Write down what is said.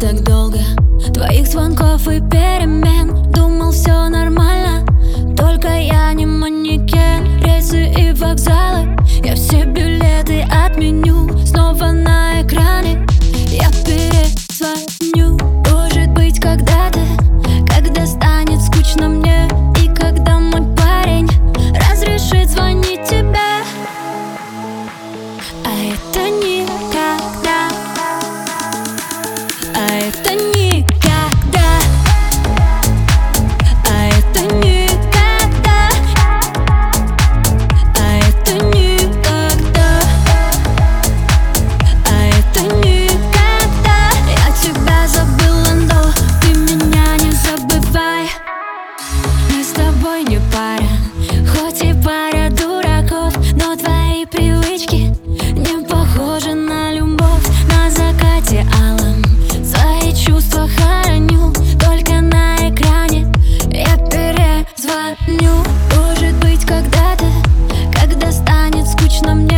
так долго твоих звонков и перемен. Думал, все нормально, только я не манекен. Рейсы и вокзалы, я все билеты отменю. Снова на экране я перезвоню. Может быть, когда-то, когда станет скучно мне, и когда мой парень разрешит звонить тебе. А это никогда, а это никогда, а это никогда, а это никогда, а это никогда. Я тебя забыла, но ты меня не забывай. Мы с тобой не пара, хоть и пара дураков, но твои привычки не похожи на любовь. На закате алом свои чувства хороню, только на экране я перезвоню. Может быть, когда-то, когда станет скучно мне,